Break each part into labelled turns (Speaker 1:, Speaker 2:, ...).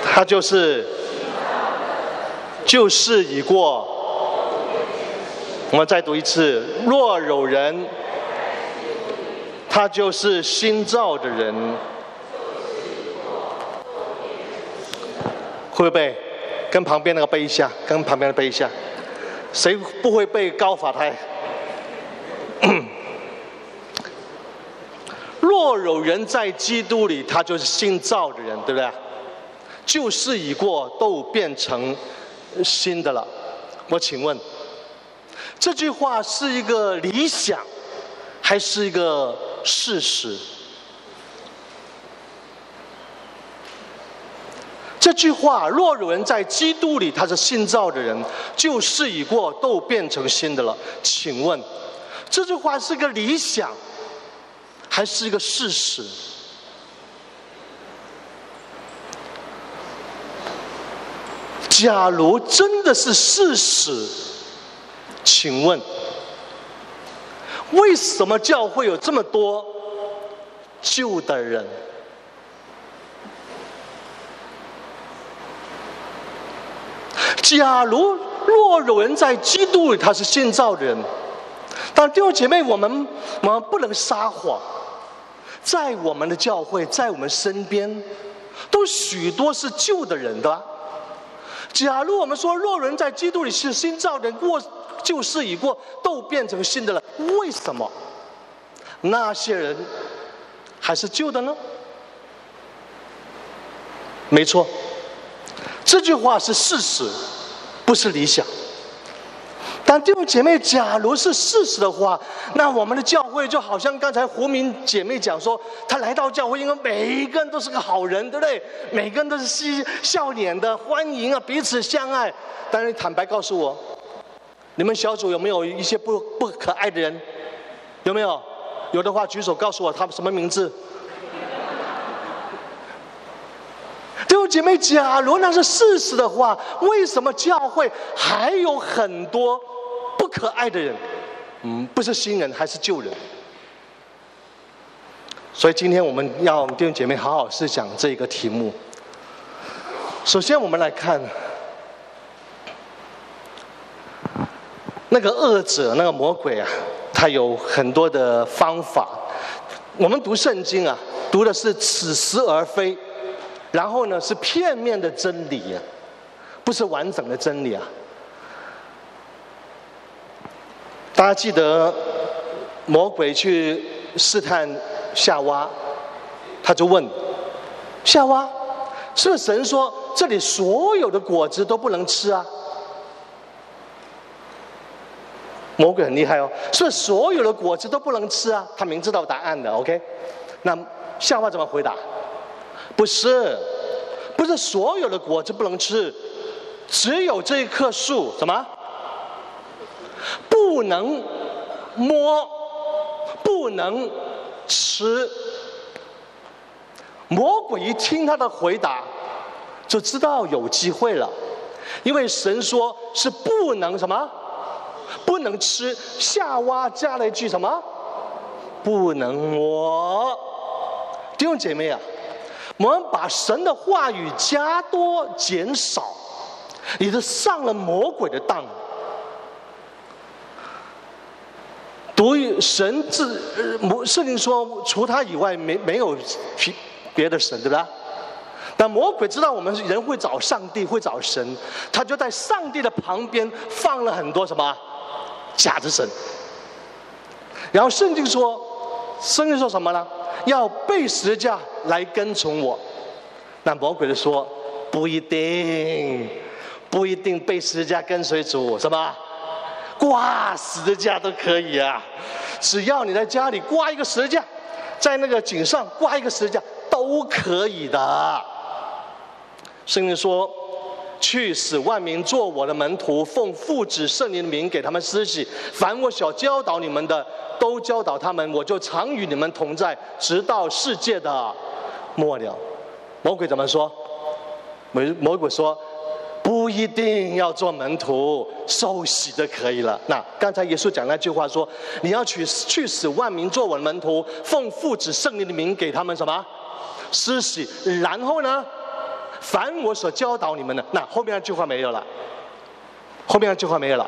Speaker 1: 他就是旧事已过。我们再读一次：若有人，他就是新造的人。会不会背？跟旁边那个背一下，跟旁边的背一下。谁不会背高法台？若有人在基督里，他就是新造的人，对不对？旧事已过，都变成新的了。我请问，这句话是一个理想，还是一个事实？这句话，若有人在基督里，他是新造的人，旧事已过，都变成新的了。请问，这句话是个理想，还是一个事实？假如真的是事实，请问，为什么教会有这么多旧的人？假如若有人在基督里，他是新造的人。但弟兄姐妹，我们不能撒谎，在我们的教会，在我们身边，都许多是旧的人，对吧？假如我们说若有人在基督里是新造的人，旧事已过，都变成新的了，为什么那些人还是旧的呢？没错，这句话是事实，不是理想。但弟兄姐妹，假如是事实的话，那我们的教会就好像刚才胡明姐妹讲说，她来到教会，因为每一个人都是个好人，对不对？每个人都是笑脸的，欢迎啊，彼此相爱。但是坦白告诉我，你们小组有没有一些不可爱的人？有没有？有的话举手告诉我，他们什么名字？弟兄姐妹，假如那是事实的话，为什么教会还有很多不可爱的人？不是新人还是旧人？所以今天我们要弟兄姐妹好好思想这个题目。首先我们来看那个恶者，那个魔鬼啊，他有很多的方法。我们读圣经啊，读的是似是而非，然后呢是片面的真理啊，不是完整的真理啊。大家记得魔鬼去试探夏娃，他就问夏娃，是不是神说这里所有的果子都不能吃啊？魔鬼很厉害哦，是不是所有的果子都不能吃啊？他明知道答案的 ，OK？ 那夏娃怎么回答？不是所有的果子不能吃，只有这一棵树什么不能摸，不能吃。魔鬼一听他的回答，就知道有机会了，因为神说是不能什么，不能吃。夏娃加了一句什么？不能摸。弟兄姐妹啊，我们把神的话语加多减少，也是上了魔鬼的当。读神圣经说，除他以外没有别的神，对吧？但魔鬼知道我们人会找上帝，会找神，他就在上帝的旁边放了很多什么假的神。然后圣经说什么呢？要背十字架来跟从我。那魔鬼就说不一定背十字架跟随主，什么挂十字架都可以啊，只要你在家里挂一个十字架，在那个井上挂一个十字架都可以的。圣经说，去使万民做我的门徒，奉父子圣灵的名给他们施洗，凡我所教导你们的都教导他们，我就常与你们同在，直到世界的末了。魔鬼怎么说？魔鬼说不一定要做门徒，受洗就可以了。那刚才耶稣讲那句话说，你要去使万民做我的门徒，奉父子圣灵的名给他们什么施洗，然后呢凡我所教导你们的。那后面那句话没有了，后面那句话没有了。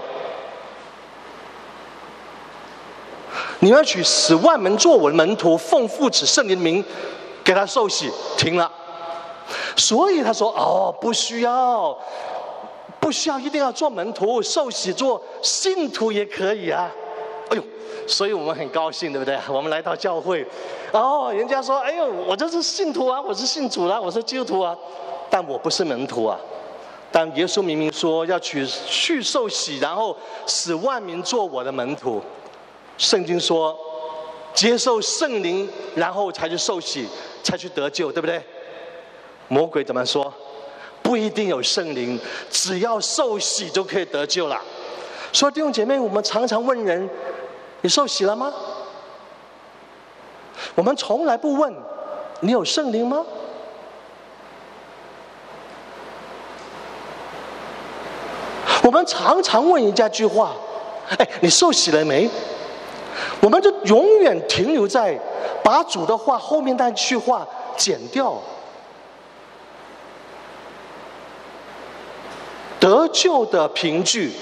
Speaker 1: 你要去使万民做我的门徒，奉父子圣灵的名给他受洗，停了。所以他说：“哦，不需要一定要做门徒，受洗做信徒也可以啊。”哎呦，所以我们很高兴，对不对？我们来到教会，人家说：“哎呦，我这是信徒啊，我是信主啊，我是基督徒啊，但我不是门徒啊。”但耶稣明明说要去受洗，然后使万民做我的门徒。圣经说，接受圣灵，然后才去受洗，才去得救，对不对？魔鬼怎么说？不一定有圣灵，只要受洗就可以得救了。所以弟兄姐妹，我们常常问人：你受洗了吗？我们从来不问你有圣灵吗？我们常常问人家一句话：你受洗了没？我们就永远停留在把主的话后面那句话剪掉。得救的凭据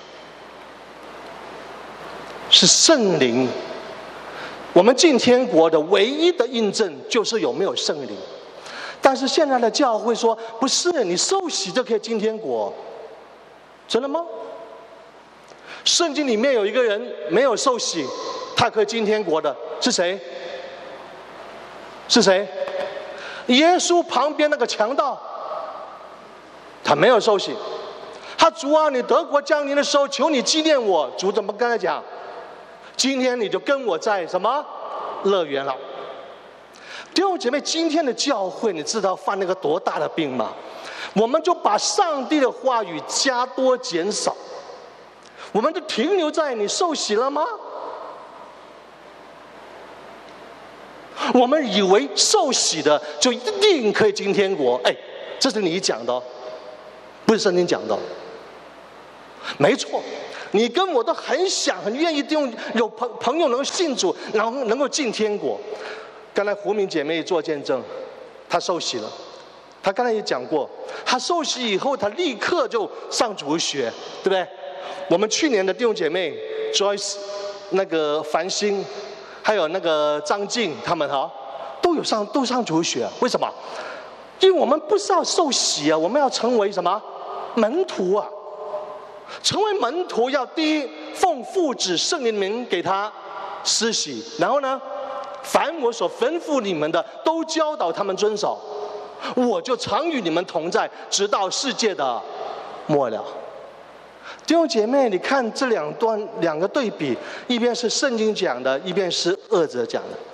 Speaker 1: 是圣灵，我们进天国的唯一的印证就是有没有圣灵。但是现在的教会说，不是你受洗就可以进天国，真的吗？圣经里面有一个人没有受洗，他可以进天国的，是谁？是谁？耶稣旁边那个强盗，他没有受洗。他主啊，你得国降临的时候，求你纪念我。主怎么跟他讲？今天你就跟我在什么乐园了？弟兄姐妹，今天的教会，你知道犯了个多大的病吗？我们就把上帝的话语加多减少，我们就停留在你受洗了吗？我们以为受洗的就一定可以进天国，这是你讲的哦，不是圣经讲的。没错，你跟我都很想很愿意有朋友能够信主，然后能够进天国。刚才胡明姐妹做见证，她受洗了。她刚才也讲过，她受洗以后，她立刻就上主学，对不对？我们去年的弟兄姐妹 Joyce、那个繁星，还有那个张静，他们都上主学。为什么？因为我们不是要受洗啊，我们要成为什么门徒啊？成为门徒要第一，奉父子圣灵名给他施洗，然后呢，凡我所吩咐你们的，都教导他们遵守。我就常与你们同在，直到世界的末了。弟兄姐妹，你看这两个对比，一边是圣经讲的，一边是恶者讲的。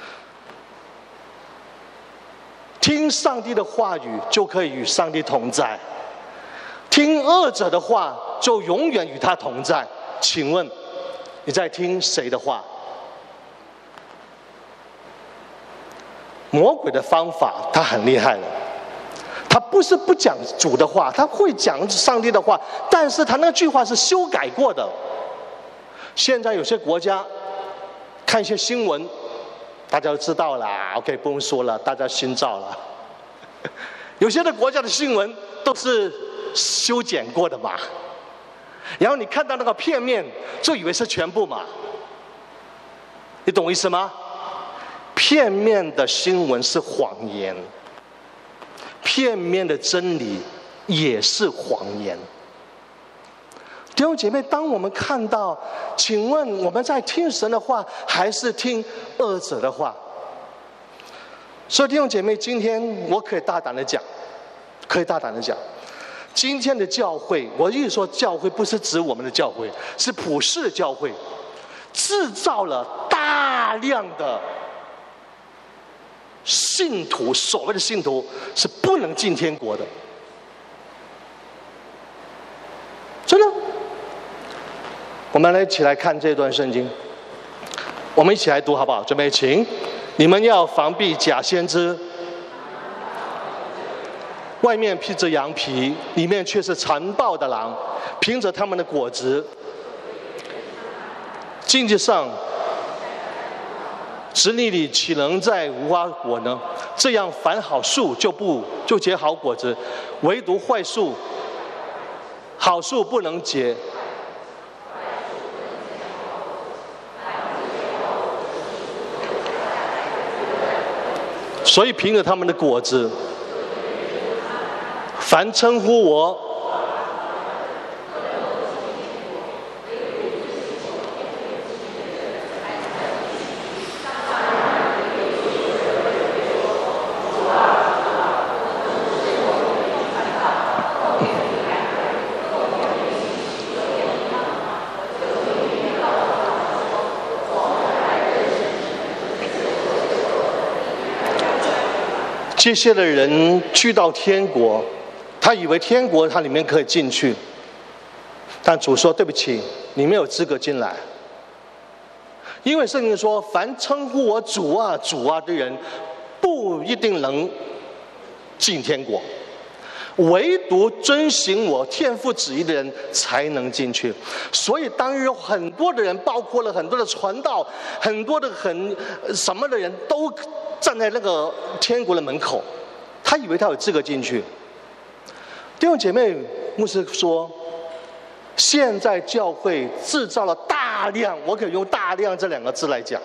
Speaker 1: 听上帝的话语就可以与上帝同在，听恶者的话就永远与他同在。请问你在听谁的话？魔鬼的方法他很厉害了，他不是不讲主的话，他会讲上帝的话，但是他那句话是修改过的。现在有些国家看一些新闻，大家都知道了 ，OK， 不用说了，大家心照了。有些的国家的新闻都是修剪过的嘛，然后你看到那个片面，就以为是全部嘛，你懂我意思吗？片面的新闻是谎言，片面的真理也是谎言。弟兄姐妹，当我们看到，请问我们在听神的话，还是听恶者的话？所以弟兄姐妹，今天我可以大胆的讲，今天的教会，我一说教会，不是指我们的教会，是普世的教会，制造了大量的信徒，所谓的信徒是不能进天国的，真的。我们来一起来看这段圣经，我们一起来读好不好？准备，请。你们要防避假先知，外面披着羊皮，里面却是残暴的狼。凭着他们的果子，经济上子女里岂能再无花果呢？这样，凡好树就结好果子，唯独坏树，好树不能结。所以凭着他们的果子，凡称呼我这些的人去到天国，他以为天国他里面可以进去，但主说对不起，你没有资格进来。因为圣经说，凡称呼我主啊主啊的人，不一定能进天国，唯独遵行我天父旨意的人才能进去。所以当日有很多的人，包括了很多的传道，很多的什么的人都站在那个天国的门口，他以为他有资格进去。弟兄姐妹，牧师说，现在教会制造了大量，我可以用大量这两个字来讲，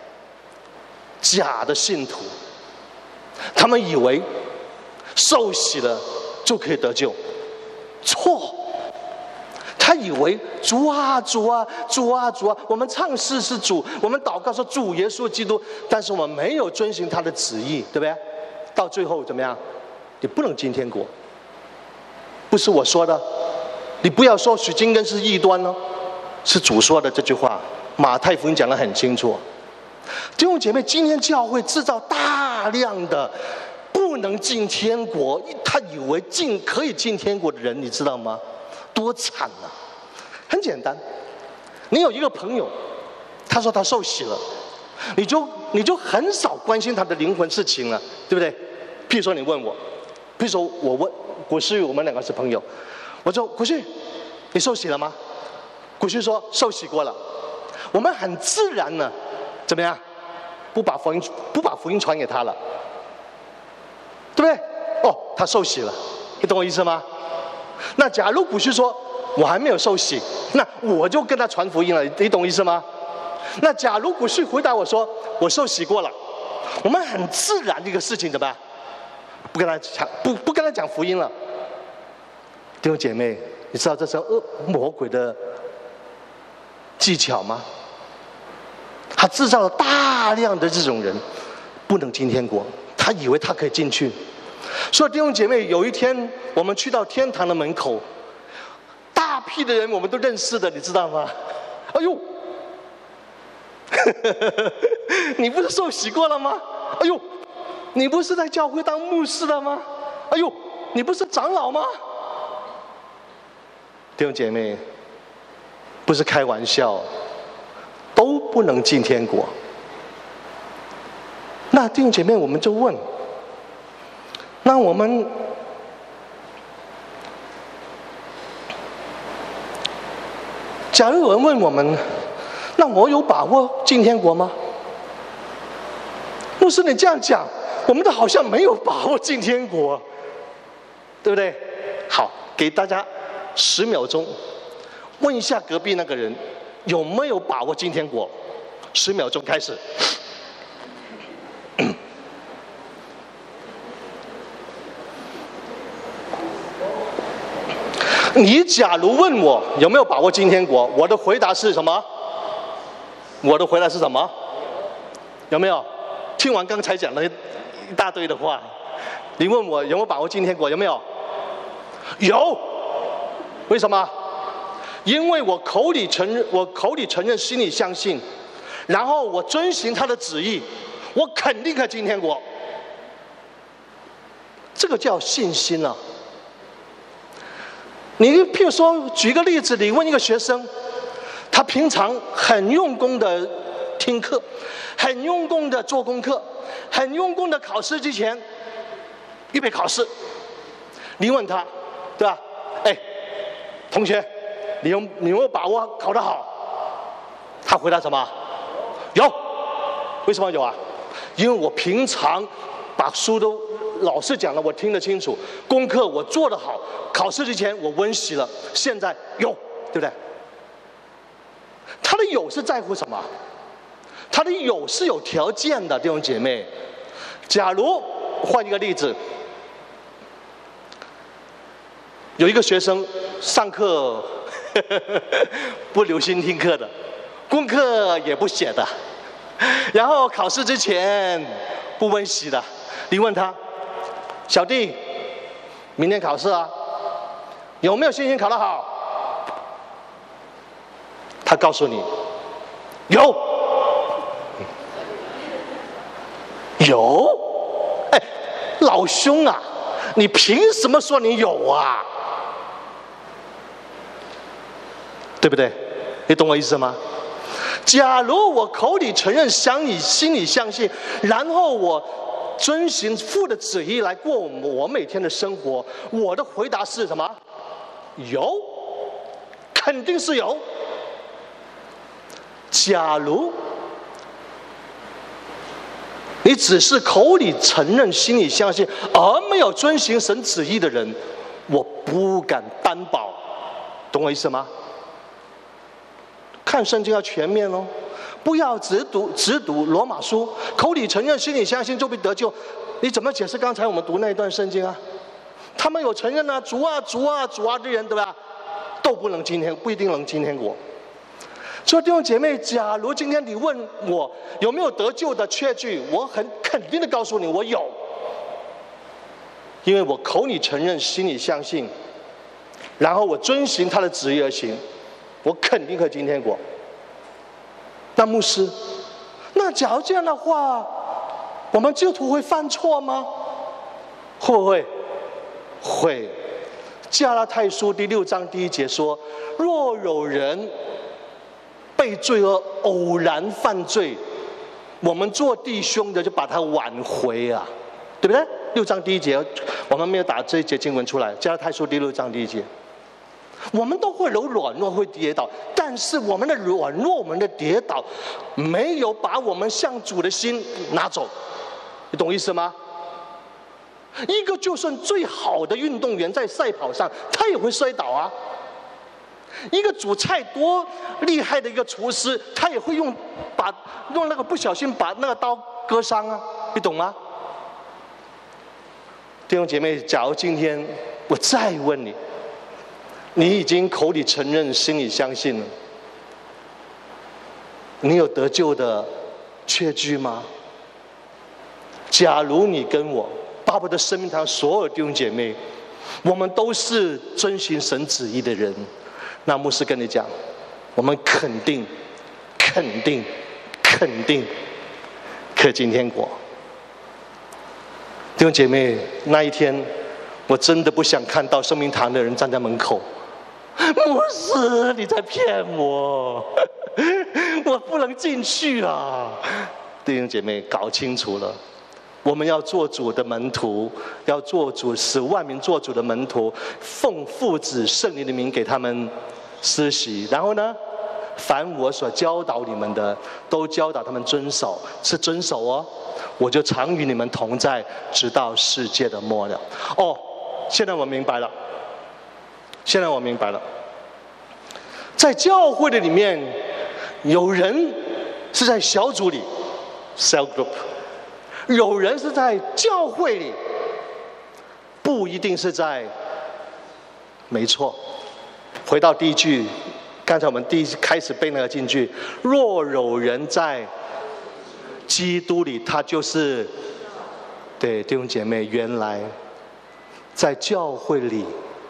Speaker 1: 假的信徒，他们以为受洗了就可以得救，错。他以为主啊主啊主啊主啊，我们唱诗是主，我们祷告说主耶稣基督，但是我们没有遵行他的旨意，对不对？到最后怎么样？你不能进天国。不是我说的，你不要说许金根是异端哦，是主说的这句话。马太福音讲得很清楚。弟兄姐妹，今天教会制造大量的不能进天国，他以为可以进天国的人，你知道吗？多惨啊！很简单，你有一个朋友，他说他受洗了，你就很少关心他的灵魂事情了，对不对？譬如说你问我，譬如说我问古旭，我们两个是朋友，我说古旭，你受洗了吗？古旭说受洗过了。我们很自然呢，怎么样？不把福音传给他了，对不对？哦，他受洗了，你懂我意思吗？那假如古旭说我还没有受洗，那我就跟他传福音了，你懂我意思吗？那假如古旭回答我说我受洗过了，我们很自然的一个事情怎么办？不跟他讲福音了。弟兄姐妹，你知道这是魔鬼的技巧吗？他制造了大量的这种人不能进天国，他以为他可以进去。所以弟兄姐妹，有一天我们去到天堂的门口，大批的人我们都认识的，你知道吗？哎呦，你不是受洗过了吗？哎呦，你不是在教会当牧师的吗？哎呦，你不是长老吗？弟兄姐妹，不是开玩笑，都不能进天国。那弟兄姐妹，我们就问，那我们假如有人问我们，那我有把握进天国吗？牧师，你这样讲，我们都好像没有把握进天国，对不对？好，给大家10秒钟，问一下隔壁那个人有没有把握进天国。10秒钟开始。你假如问我有没有把握进天国，我的回答是什么？我的回答是什么？有没有？听完刚才讲的一大堆的话，你问我有没有把握进天国，有没有？有。为什么？因为我口里承认，心里相信，然后我遵行他的旨意，我肯定可以进天国。这个叫信心啊。你譬如说，举个例子，你问一个学生，他平常很用功的听课，很用功的做功课，很用功的考试之前预备考试，你问他，对吧？哎，同学，你有没有把握考得好？他回答什么？有。 为什么有啊？因为我平常把书都老师讲了，我听得清楚，功课我做得好，考试之前我温习了，现在有，对不对？他的有是在乎什么？他的有是有条件的，弟兄姐妹。假如换一个例子，有一个学生上课不留心听课的，功课也不写的，然后考试之前不温习的，你问他，小弟，明天考试啊，有没有信心考得好？他告诉你，有，有，哎，老兄啊，你凭什么说你有啊？对不对？你懂我意思吗？假如我口里承认，心里相信，然后我遵循父的旨意来过我每天的生活，我的回答是什么？有，肯定是有。假如你只是口里承认、心里相信，而没有遵循神旨意的人，我不敢担保。懂我意思吗？看圣经要全面哦，不要只读罗马书，口里承认，心里相信就必得救。你怎么解释刚才我们读那一段圣经啊？他们有承认啊，主啊主啊主啊的人，对吧？都不一定能进天国。所以弟兄姐妹，假如今天你问我有没有得救的确据，我很肯定的告诉你，我有，因为我口里承认，心里相信，然后我遵循他的旨意而行，我肯定会进天国。那牧师，那假如这样的话，我们基督徒会犯错吗？会不会？会。加拉太书第6章第1节说，若有人被罪恶偶然犯罪，我们做弟兄的就把他挽回啊，对不对？6章第1节，我们没有打这一节经文出来。加拉太书第6章第1节，我们都会有软弱，会跌倒，但是我们的软弱，我们的跌倒，没有把我们向主的心拿走，你懂意思吗？一个就算最好的运动员在赛跑上，他也会摔倒啊。一个煮菜多厉害的一个厨师，他也会用那个不小心把那个刀割伤啊，你懂吗？弟兄姐妹，假如今天我再问你，你已经口里承认，心里相信了，你有得救的确据吗？假如你跟我巴不得生命堂所有弟兄姐妹，我们都是遵循神旨意的人，那牧师跟你讲，我们肯定可进天国。弟兄姐妹，那一天我真的不想看到生命堂的人站在门口，牧师你在骗我，我不能进去啊！弟兄姐妹，搞清楚了，我们要做主的门徒，要做主，使万民做主的门徒，奉父子圣灵的名给他们施洗，然后呢，凡我所教导你们的，都教导他们遵守，是遵守哦。我就常与你们同在，直到世界的末了。哦，现在我明白了，在教会的里面，有人是在小组里 （cell group）， 有人是在教会里，不一定是在。没错，回到第一句，刚才我们开始背那个金句：若有人在基督里，他就是对弟兄姐妹。原来在教会里，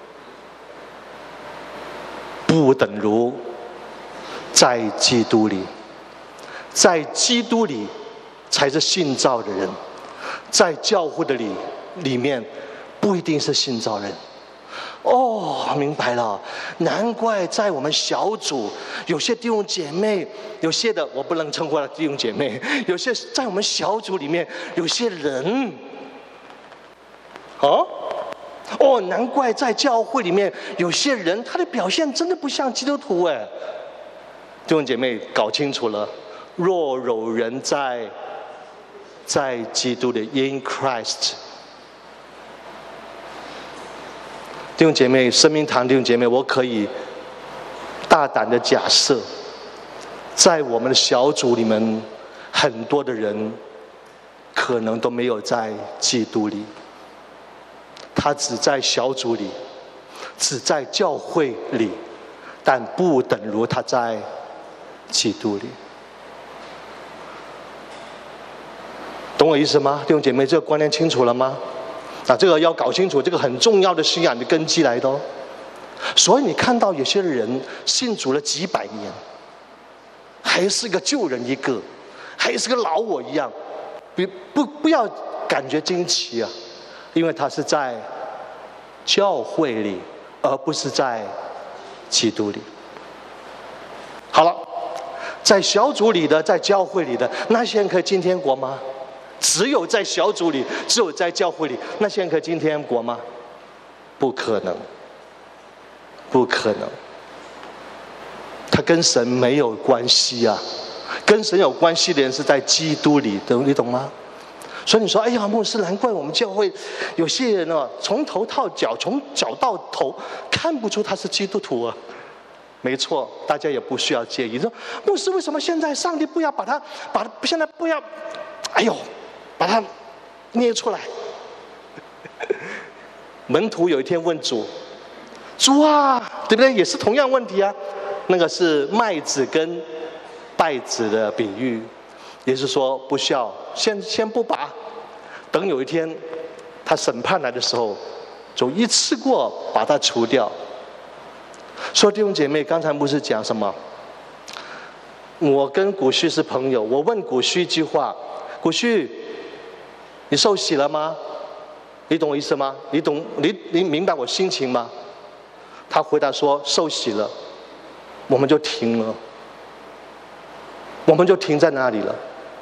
Speaker 1: 不等如在基督里，在基督里才是信造的人，在教会的里面不一定是信造人。哦，明白了，难怪在我们小组有些弟兄姐妹，有些的我不能称呼他弟兄姐妹，有些在我们小组里面有些人，难怪在教会里面有些人他的表现真的不像基督徒哎。弟兄姐妹，搞清楚了， 若有人在基督里 ，in Christ。弟兄姐妹，生命堂弟兄姐妹，我可以大胆的假设，在我们的小组里面，很多的人可能都没有在基督里，他只在小组里，只在教会里，但不等如他在基督里。懂我意思吗？弟兄姐妹，这个观念清楚了吗？这个要搞清楚，这个很重要的信仰的根基来的哦。所以你看到有些人信主了几百年，还是个旧人一个，还是个老我一样，不要感觉惊奇啊，因为他是在教会里，而不是在基督里。好了，在小组里的，在教会里的那些人可以进天国吗？只有在小组里，只有在教会里，那些人可以进天国吗？不可能，不可能。他跟神没有关系啊，跟神有关系的人是在基督里的，你懂吗？所以你说，哎呀，牧师，难怪我们教会有些人哦，从头到脚，从脚到头，看不出他是基督徒啊。没错，大家也不需要介意。说，牧师，为什么现在上帝不要把他现在不要，哎呦，把他捏出来？门徒有一天问主：“主啊，对不对？也是同样问题啊。那个是麦子跟稗子的比喻，也是说不需要，先不拔，等有一天他审判来的时候，就一次过把它除掉。”所以弟兄姐妹，刚才牧师讲什么？我跟古旭是朋友，我问古旭一句话：“古旭，你受洗了吗？你懂我意思吗？你明白我心情吗？”他回答说：“受洗了。”我们就停了，我们就停在那里了。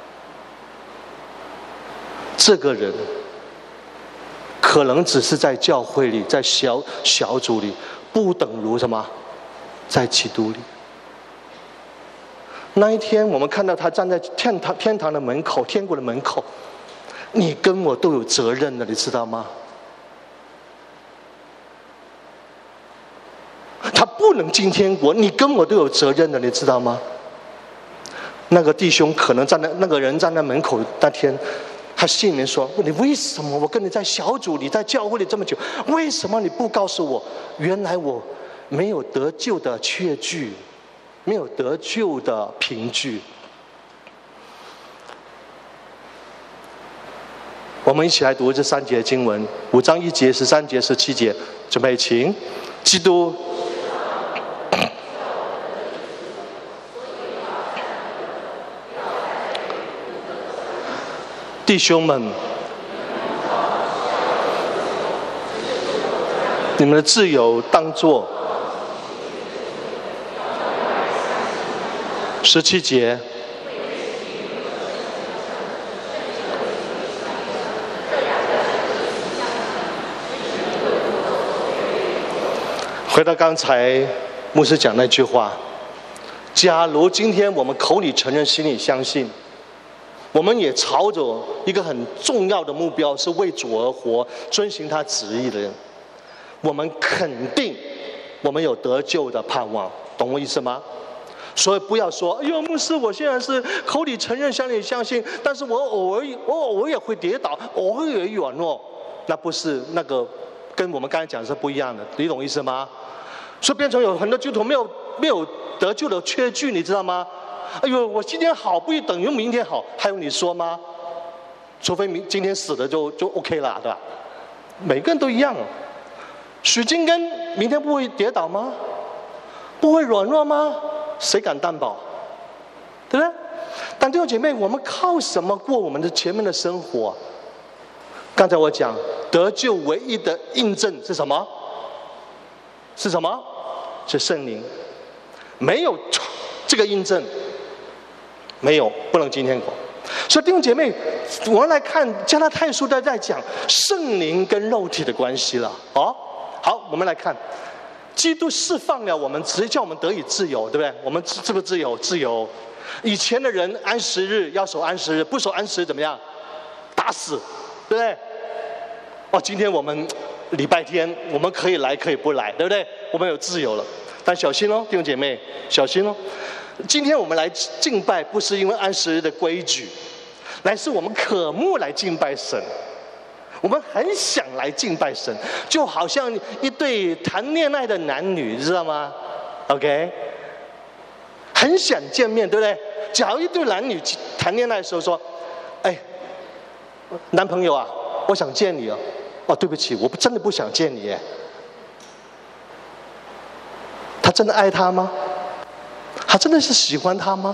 Speaker 1: 这个人可能只是在教会里，在小组里，不等如什么，在基督里。那一天，我们看到他站在天堂的门口，天国的门口，你跟我都有责任的，你知道吗？他不能进天国，你跟我都有责任的，你知道吗？那个弟兄可能那个人站在门口那天，他心里面说：“你为什么我跟你在小组里，在教会里这么久，为什么你不告诉我，原来我没有得救的确据，没有得救的凭据？”我们一起来读这3节经文，5章1节、13节、17节，准备请。基督弟兄们，你们的自由当作17节。回到刚才牧师讲那句话，假如今天我们口里承认，心里相信，我们也朝着一个很重要的目标，是为主而活，遵行他旨意的人，我们肯定我们有得救的盼望，懂我意思吗？所以不要说，哎呦，牧师，我现在是口里承认，心里相信，但是我偶尔也会跌倒，偶尔也软弱，那不是那个跟我们刚才讲的是不一样的，你懂意思吗？所以变成有很多基督徒没有得救的确据，你知道吗？哎呦，我今天好不一定等于明天好，还有你说吗？除非今天死了就 OK 了，对吧？每个人都一样。许金根明天不会跌倒吗？不会软弱吗？谁敢担保？对不对？但弟兄姐妹，我们靠什么过我们的前面的生活？刚才我讲得救唯一的印证是什么？是什么？是圣灵。没有这个印证，没有不能进天国。所以弟兄姐妹，我们来看加拉太书在讲圣灵跟肉体的关系了。好，我们来看，基督释放了我们，直接叫我们得以自由，对不对？我们是不是自由？自由。 以前的人安息日要守安息日，不守安息日怎么样？打死，对不对？哦，今天我们礼拜天我们可以来可以不来，对不对？我们有自由了，但小心哦，弟兄姐妹，小心哦。今天我们来敬拜，不是因为安息日的规矩，乃是我们渴慕来敬拜神。我们很想来敬拜神，就好像一对谈恋爱的男女，你知道吗 ？OK， 很想见面，对不对？假如一对男女谈恋爱的时候说：“哎，男朋友啊，我想见你哦。”哦，对不起，我真的不想见你耶。他真的爱他吗？他真的是喜欢他吗？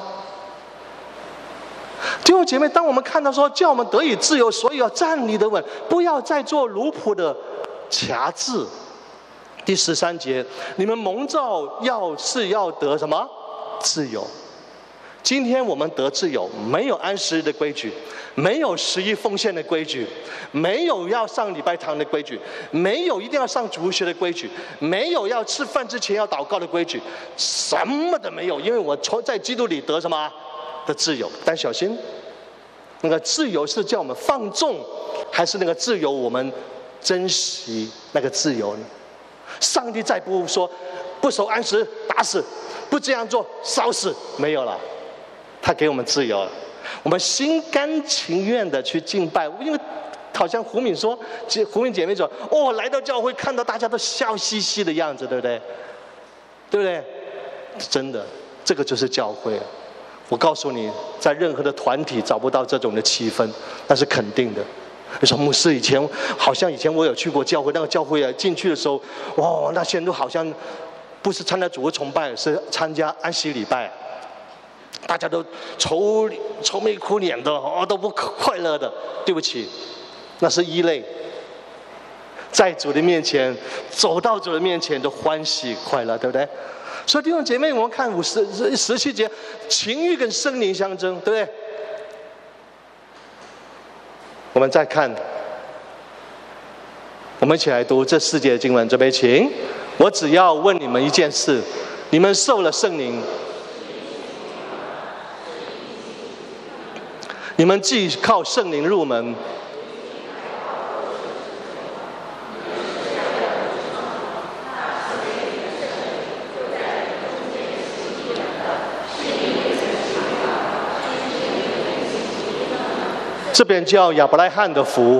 Speaker 1: 弟兄姐妹，当我们看到说叫我们得以自由，所以要站立得稳，不要再做奴仆的辖制。第13节，你们蒙召要得什么？自由。今天我们得自由，没有安息日的规矩，没有11奉献的规矩，没有要上礼拜堂的规矩，没有一定要上主日学的规矩，没有要吃饭之前要祷告的规矩，什么都没有。因为我在基督里得什么？的自由。但小心，那个自由是叫我们放纵，还是那个自由我们珍惜那个自由呢？上帝再不说不守安息打死，不这样做烧死，没有了。他给我们自由了，我们心甘情愿的去敬拜。因为好像胡敏姐妹说：“哦，来到教会看到大家都笑嘻嘻的样子，对不对？对不对？真的，这个就是教会。我告诉你，在任何的团体找不到这种的气氛，那是肯定的。你说牧师，以前我有去过教会，那个教会啊，进去的时候，哇，那些人都好像不是参加主日崇拜，是参加安息礼拜。”大家都愁眉苦脸的，都不快乐的。对不起，那是异类。在主的面前，走到主的面前都欢喜快乐，对不对？所以弟兄姐妹，我们看17节，情欲跟圣灵相争，对不对？我们再看，我们一起来读这4节的经文，准备请。我只要问你们一件事：你们受了圣灵，你们既靠圣灵入门，这边叫亚伯拉罕的福。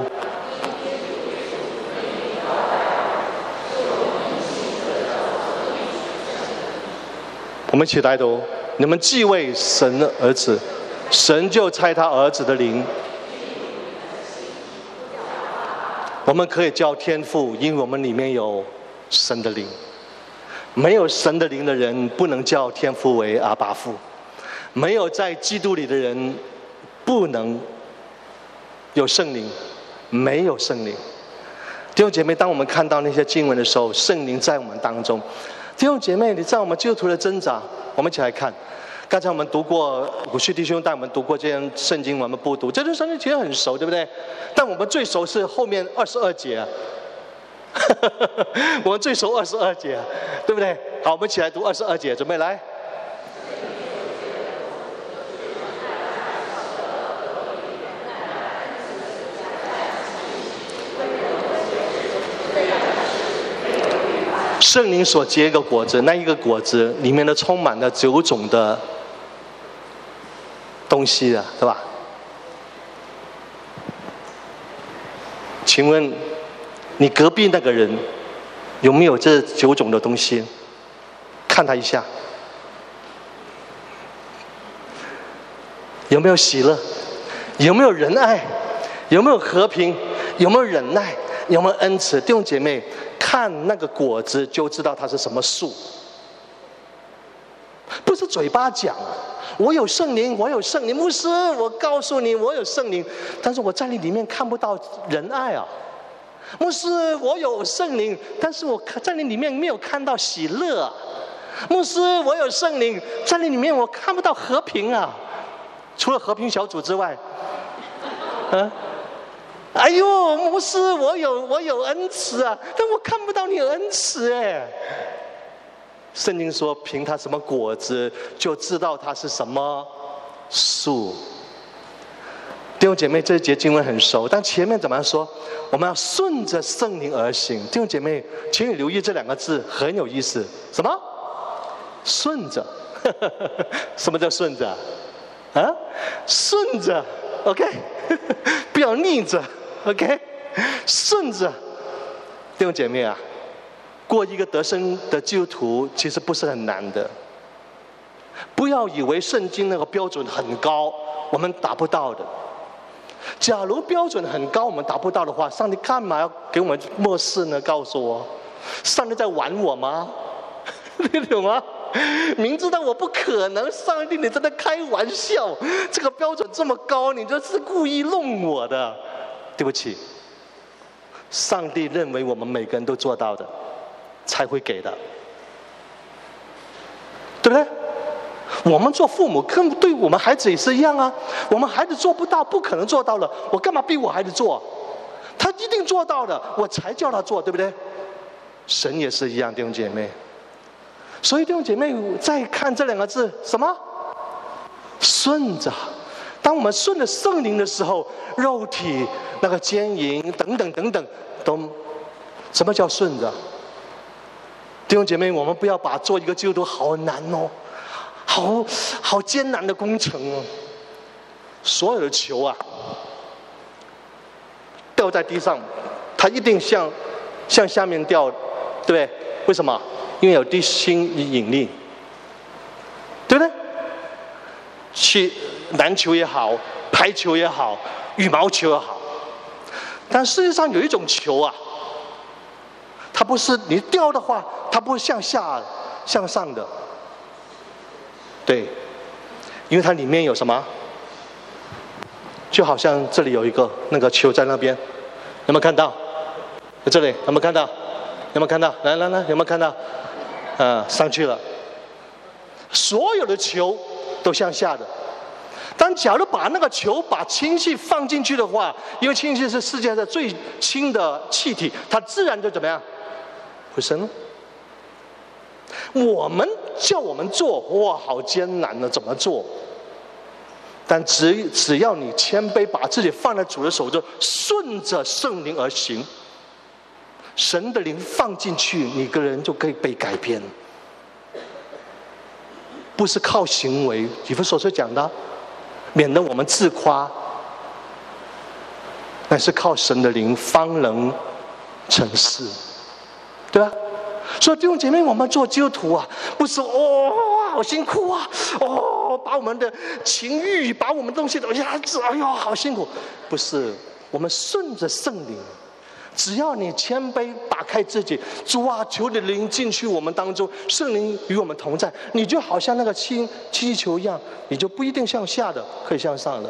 Speaker 1: 我们一起来读：你们既为神的儿子，神就差他儿子的灵。我们可以叫天父，因为我们里面有神的灵。没有神的灵的人，不能叫天父为阿爸父。没有在基督里的人，不能有圣灵，没有圣灵。弟兄姐妹，当我们看到那些经文的时候，圣灵在我们当中。弟兄姐妹，你知道我们基督徒的挣扎，我们一起来看。刚才我们读过，古旭弟兄带我们读过这些圣经，我们不读。这段圣经其实很熟，对不对？但我们最熟是后面22节啊，我们最熟22节，对不对？好，我们一起来读22节，准备来。圣灵所结一个果子，那一个果子里面的充满了9种的东西啊，对吧？请问你隔壁那个人有没有这9种的东西？看他一下，有没有喜乐？有没有仁爱？有没有和平？有没有忍耐？有没有恩慈？弟兄姐妹，看那个果子就知道它是什么树。不是嘴巴讲我有圣灵，我有圣灵，牧师，我告诉你我有圣灵，但是我在你里面看不到仁爱啊。牧师，我有圣灵，但是我在你里面没有看到喜乐啊。牧师，我有圣灵，在你里面我看不到和平啊。除了和平小组之外，哎呦，牧师，我有恩慈啊，但我看不到你有恩慈哎。圣经说，凭他什么果子就知道他是什么树。弟兄姐妹，这一节经文很熟，但前面怎么说？我们要顺着圣灵而行。弟兄姐妹，请你留意这两个字很有意思。什么？顺着。什么叫顺着？啊？顺着 ，OK？ 不要逆着 ，OK？ 顺着。弟兄姐妹啊，过一个得胜的基督徒其实不是很难的。不要以为圣经那个标准很高，我们达不到的。假如标准很高，我们达不到的话，上帝干嘛要给我们末世呢？告诉我，上帝在玩我吗？你懂吗？明知道我不可能，上帝你真的开玩笑？这个标准这么高，你就是故意弄我的。对不起，上帝认为我们每个人都做到的，才会给的，对不对？我们做父母，跟对我们孩子也是一样啊。我们孩子做不到，不可能做到了，我干嘛逼我孩子做？他一定做到的，我才叫他做，对不对？神也是一样，弟兄姐妹。所以弟兄姐妹，再看这两个字，什么？顺着。当我们顺着圣灵的时候，肉体那个奸淫等等等等，都什么叫顺着？弟兄姐妹，我们不要把做一个基督徒好难哦。好艰难的工程哦！所有的球啊，掉在地上，它一定向下面掉，对不对？为什么？因为有地心引力，对不对？去篮球也好，排球也好，羽毛球也好，但世界上有一种球啊，它不是你掉的话，它不是向下向上的。对，因为它里面有什么？就好像这里有一个那个球在那边，有没有看到？在这里有没有看到？有没有看到？来，有没有看到？上去了。所有的球都向下的。但假如把那个球把氢气放进去的话，因为氢气是世界上最轻的气体，它自然就怎么样？会升了。叫我们做，哇，好艰难呢，怎么做？但只要你谦卑，把自己放在主的手中，顺着圣灵而行，神的灵放进去，你个人就可以被改变。不是靠行为，以弗所书讲的，免得我们自夸，乃是靠神的灵方能成事，对吧？所以弟兄姐妹，我们做基督徒啊，不是好辛苦啊，把我们的情欲，把我们东西都压制，哎呦，好辛苦。不是，我们顺着圣灵，只要你谦卑，打开自己，主啊，求你的灵进去我们当中，圣灵与我们同在，你就好像那个气球一样，你就不一定向下的，可以向上的。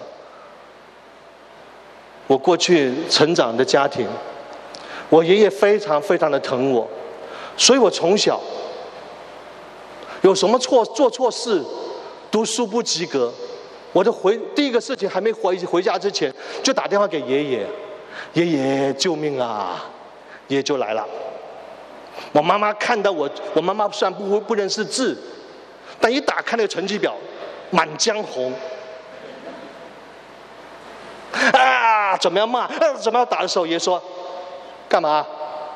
Speaker 1: 我过去成长的家庭，我爷爷非常非常的疼我。所以我从小有什么做错事，读书不及格，我就第一个事情还没回家之前，就打电话给爷爷，爷爷救命啊！爷爷就来了。我妈妈看到我妈妈虽然不认识字，但一打开那个成绩表，满江红。怎么样骂？怎么样打的时候，爷爷说：“干嘛？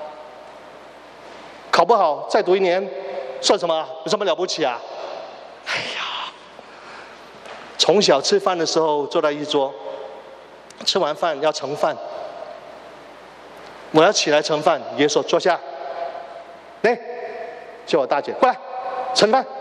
Speaker 1: 考不好再读1年，算什么？有什么了不起啊？”哎呀，从小吃饭的时候坐在一桌，吃完饭要盛饭，我要起来盛饭，爷爷说坐下，来，叫我大姐过来盛饭。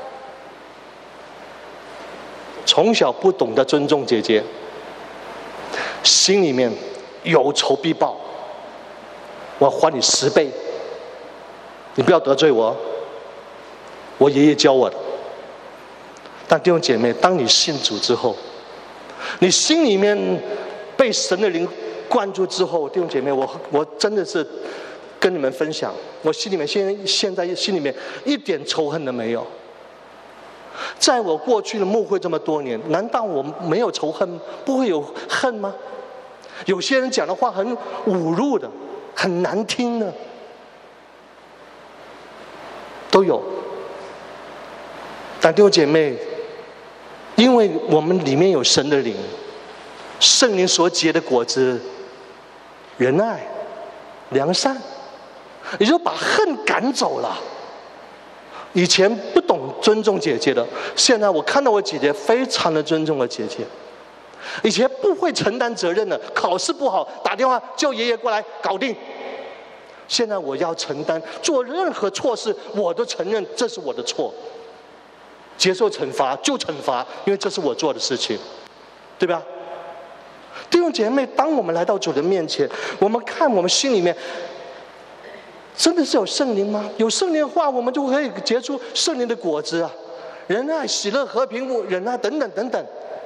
Speaker 1: 从小不懂得尊重姐姐，心里面有仇必报，我要还你10倍。你不要得罪我，我爷爷教我的。但弟兄姐妹，当你信主之后，你心里面被神的灵灌注之后，弟兄姐妹，我真的是跟你们分享，我心里面现在心里面一点仇恨都没有。在我过去的牧会这么多年，难道我没有仇恨，不会有恨吗？有些人讲的话很侮辱的，很难听的，都有。但弟兄姐妹， 因为我们里面有神的灵，圣灵所结的果子，仁爱、良善，也就把恨赶走了。以前不懂尊重姐姐的，现在我看到我姐姐非常的尊重我姐姐。以前不会承担责任的，考试不好打电话叫爷爷过来搞定。现在我要承担，做任何错事我都承认这是我的错，接受惩罚就惩罚，因为这是我做的事情，对吧？弟兄姐妹，当我们来到主的面前，我们看我们心里面真的是有圣灵吗？有圣灵的话，我们就可以结出圣灵的果子啊，仁爱、喜乐、和平、忍耐等等等等。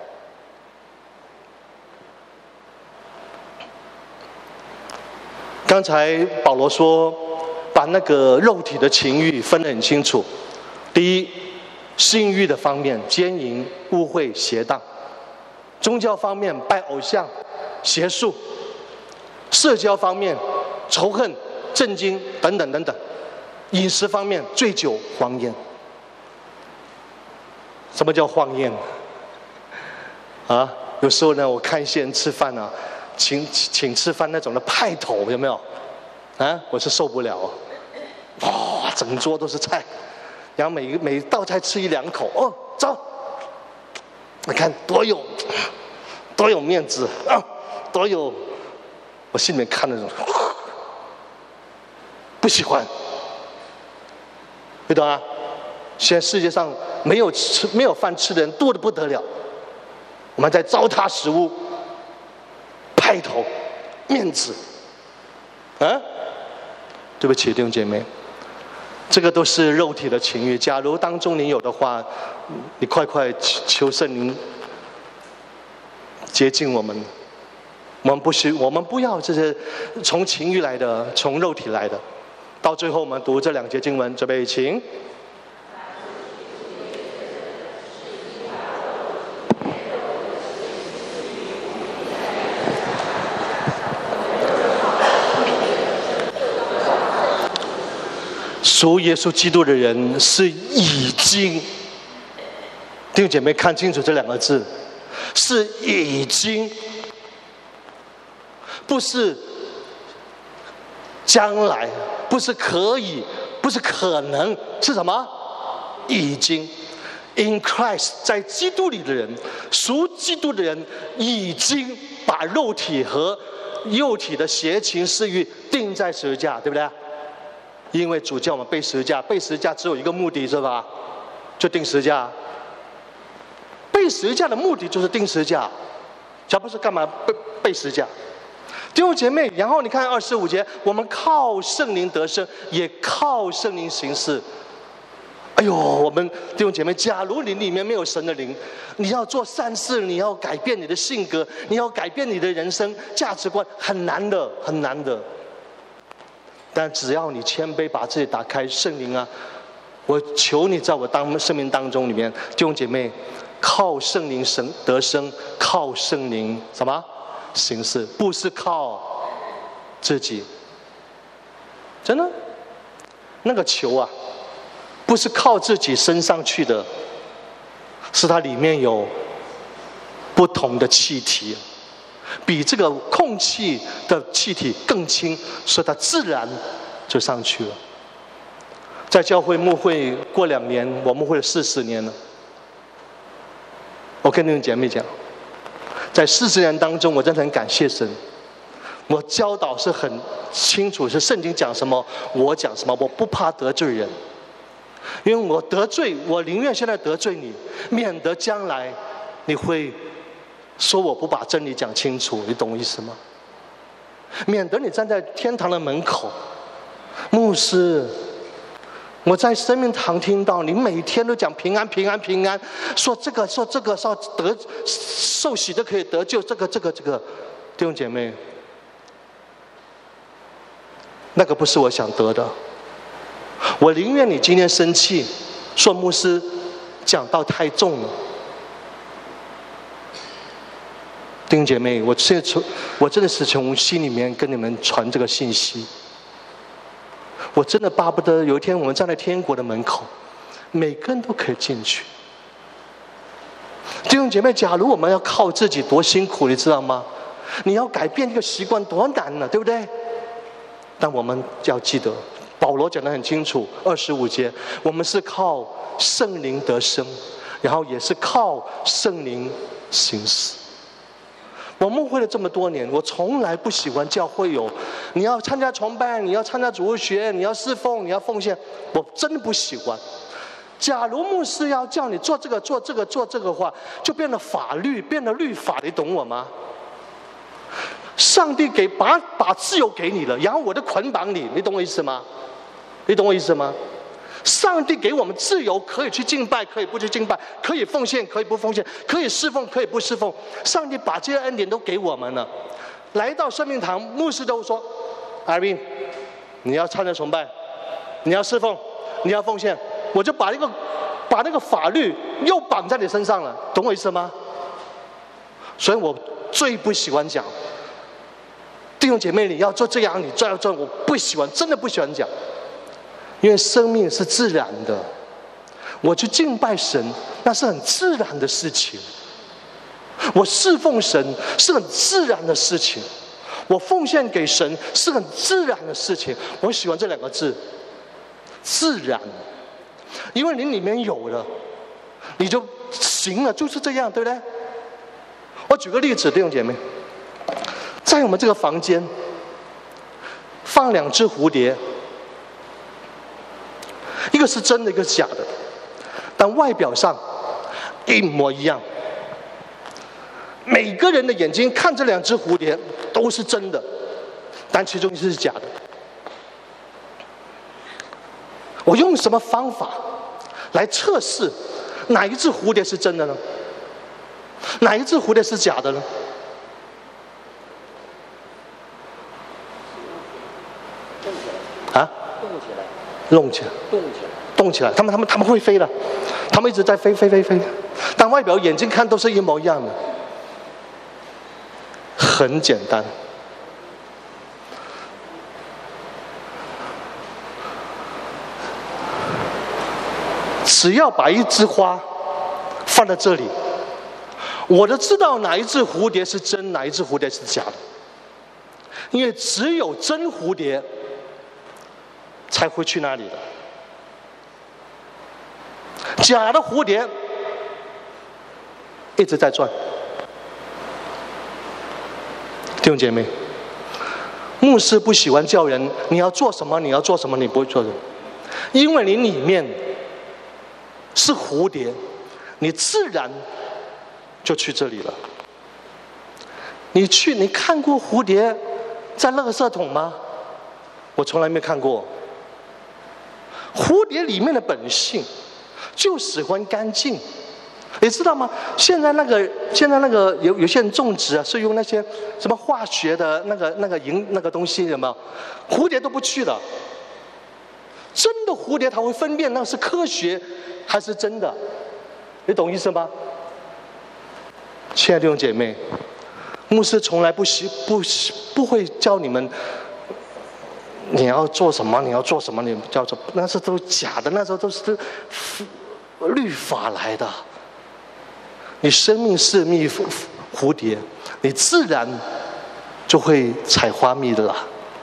Speaker 1: 刚才保罗说，把那个肉体的情欲分得很清楚。第一，性欲的方面，奸淫、污秽、邪荡；宗教方面，拜偶像、邪术；社交方面，仇恨、震惊等等等等；饮食方面，醉酒、荒宴。什么叫荒宴？啊，有时候呢，我看一些人吃饭啊，请吃饭那种的派头，有没有？啊，我是受不了啊！哇，整桌都是菜，然后每道菜吃1-2口，哦，走，你看多有面子啊，多有，我心里面看那种不喜欢，你懂啊？现在世界上没有饭吃的人多得不得了，我们在糟蹋食物，派头，面子，啊，对不起，弟兄姐妹，这个都是肉体的情欲。假如当中你有的话，你快求圣灵洁净我们。我们不要这些从情欲来的，从肉体来的。到最后，我们读这2节经文，准备请。属耶稣基督的人是已经，弟兄姐妹看清楚这2个字，是已经，不是将来，不是可以，不是可能，是什么？已经。In Christ， 在基督里的人，属基督的人，已经把肉体和幼体的邪情私欲钉在十字架，对不对？因为主叫我们背十字架，背十字架只有一个目的，是吧？就钉十字架。背十字架的目的就是钉十字架，假不是干嘛背十字架？弟兄姐妹，然后你看25节，我们靠圣灵得生，也靠圣灵行事。哎呦，我们弟兄姐妹，假如你里面没有神的灵，你要做善事，你要改变你的性格，你要改变你的人生价值观，很难的，很难的。但只要你谦卑，把自己打开，圣灵啊，我求你在我生命当中里面，弟兄姐妹，靠圣灵得生，靠圣灵什么行事，不是靠自己。真的，那个球啊，不是靠自己升上去的，是它里面有不同的气体。比这个空气的气体更轻，所以它自然就上去了。在教会牧会过2年，我牧会了40年了。我跟弟兄姐妹讲，在40年当中，我真的很感谢神。我教导是很清楚，是圣经讲什么，我讲什么，我不怕得罪人，因为我得罪，我宁愿现在得罪你，免得将来你会说我不把真理讲清楚，你懂我意思吗？免得你站在天堂的门口，牧师，我在生命堂听到你每天都讲平安平安平安，说这个说得受洗的可以得救，这个，弟兄姐妹，那个不是我想得的。我宁愿你今天生气，说牧师讲道太重了。弟兄姐妹，我真的是从心里面跟你们传这个信息。我真的巴不得有一天我们站在天国的门口，每个人都可以进去。 弟兄姐妹，假如我们要靠自己，多辛苦，你知道吗？你要改变一个习惯多难呢，对不对？但我们要记得，保罗讲得很清楚，25节，我们是靠圣灵得生，然后也是靠圣灵行事。我牧会了这么多年，我从来不喜欢教会有你要参加崇拜，你要参加主日学，你要侍奉，你要奉献，我真的不喜欢。假如牧师要叫你做这个做这个做这个的话，就变了法律，变了律法，你懂我吗？上帝把自由给你了，然后我就捆绑你，你懂我意思吗？你懂我意思吗？上帝给我们自由，可以去敬拜，可以不去敬拜，可以奉献，可以不奉献，可以侍奉，可以不侍奉。上帝把这些恩典都给我们了。来到生命堂，牧师都说 ：“Irene， 你要参加崇拜，你要侍奉，你要奉献。”我就把那个法律又绑在你身上了，懂我意思吗？所以我最不喜欢讲。弟兄姐妹，你要做这样，你这样做，我不喜欢，真的不喜欢讲。因为生命是自然的，我去敬拜神，那是很自然的事情；我侍奉神是很自然的事情；我奉献给神是很自然的事情。我喜欢这两个字，自然，因为你里面有了，你就行了，就是这样，对不对？我举个例子，弟兄姐妹，在我们这个房间放2只蝴蝶，一个是真的，一个是假的，但外表上一模一样。每个人的眼睛看这2只蝴蝶都是真的，但其中一只是假的。我用什么方法来测试哪一只蝴蝶是真的呢？哪一只蝴蝶是假的呢？啊？动起来，他们会飞的，他们一直在飞，但外表眼睛看都是一模一样的，很简单。只要把一枝花放在这里，我就知道哪一只蝴蝶是真，哪一只蝴蝶是假的。因为只有真蝴蝶才会去那里的，假的蝴蝶一直在转。弟兄姐妹，牧师不喜欢叫人你要做什么，你要做什么，你不会做什么，因为你里面是蝴蝶，你自然就去这里了。你看过蝴蝶在垃圾桶吗？我从来没看过。蝴蝶里面的本性就喜欢干净，你知道吗？现在那个有些人种植啊，是用那些什么化学的那个东西，有没有？蝴蝶都不去的。真的蝴蝶它会分辨那是科学还是真的，你懂意思吗？亲爱的弟兄姐妹，牧师从来不会教你们你要做什么，你要做什么，你叫做那是都假的，那时候都是律法来的。你生命是蝴蝶，你自然就会采花蜜的啦。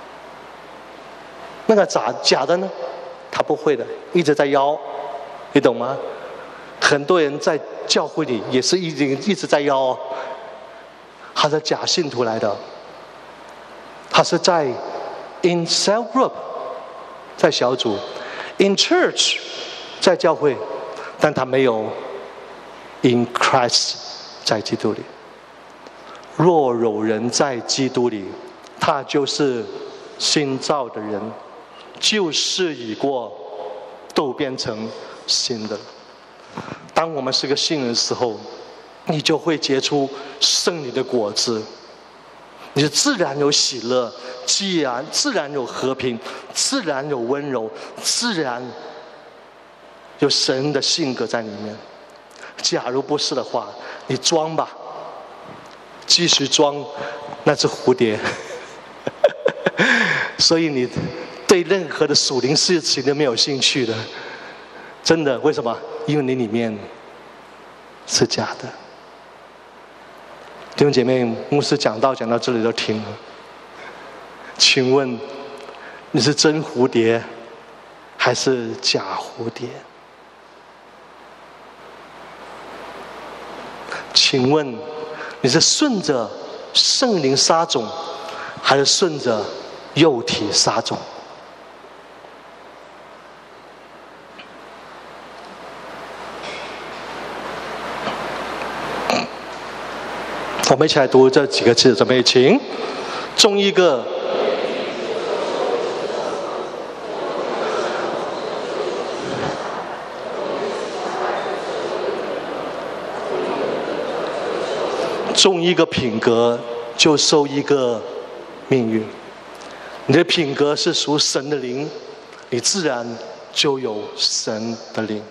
Speaker 1: 那个假的呢，他不会的，一直在邀，你懂吗？很多人在教会里也是一直在邀，他是假信徒来的，他是在 in cell group 在小组 in church 在教会，但他没有 in Christ 在基督里。若有人在基督里，他就是新造的人，旧事已过，都变成新的。当我们是个信人的时候，你就会结出圣灵的果子，你就自然有喜乐，自然有和平，自然有温柔，自然有神的性格在里面。假如不是的话，你装吧，继续装那只蝴蝶。所以你对任何的属灵事情都没有兴趣的，真的。为什么？因为你里面是假的。 弟兄姐妹，牧师讲到这里就停了。请问你是真蝴蝶还是假蝴蝶？请问你是顺着圣灵撒种，还是顺着肉体撒种？我们一起来读这几个字，准备，请。种一个品格，就收一个命运。你的品格是属神的灵，你自然就有神的灵。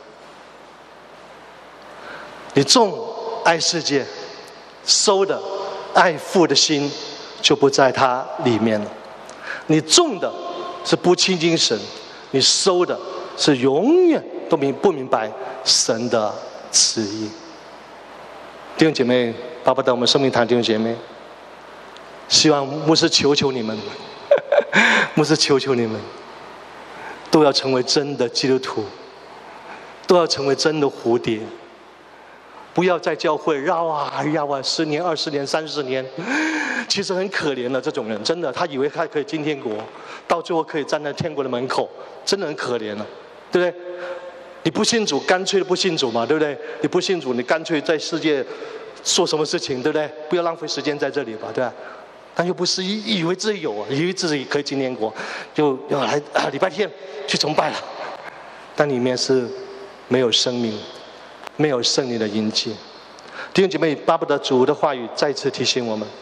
Speaker 1: 你种爱世界，收的爱父的心就不在它里面了。你种的是不亲近神，你收的是永远都不明白神的旨意。弟兄姐妹，巴不得我们生命堂弟兄姐妹，希望牧师求求你们，牧师求求你们，都要成为真的基督徒，都要成为真的蝴蝶。不要在教会绕啊绕啊，10年、20年、30年，其实很可怜的这种人，真的，他以为他可以进天国，到最后可以站在天国的门口，真的很可怜了，对不对？你不信主，干脆的不信主嘛，对不对？你不信主，你干脆在世界做什么事情，对不对？不要浪费时间在这里吧，对吧？但又不是以为自己有，以为自己可以进天国，就要来礼拜天去崇拜了，但里面是没有生命，没有圣灵的印记。弟兄姐妹，巴不得主的话语再次提醒我们：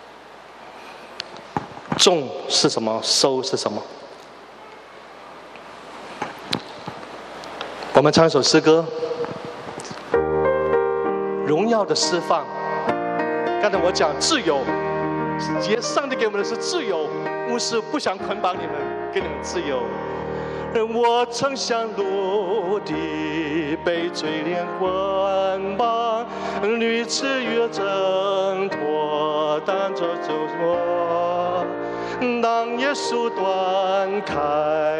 Speaker 1: 种是什么，收是什么。我们唱一首诗歌，荣耀的释放。刚才我讲自由，上帝给我们的是自由，牧师不想捆绑你们，给你们自由。我曾像陆地被追连捆绑，屡次越挣脱，但这就是我。当耶稣断开